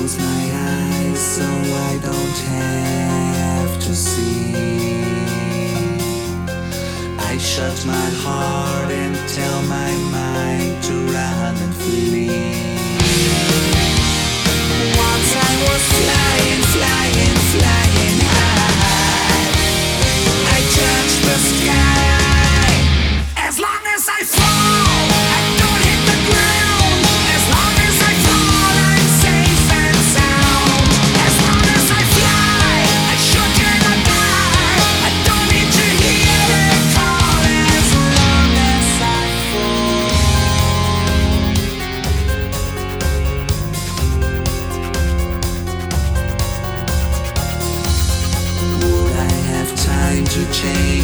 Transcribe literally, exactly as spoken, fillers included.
close my eyes so I don't have to see. I shut my heart and tell my mind to run and flee. Once I was flying, flying, flying high. I touched the sky. As long as I fall, I don't hit the ground. As long as I fall, I'm safe and sound. As long as I fly, I sure cannot die. I don't need to hear it call. As long as I fall. Would I have time to change?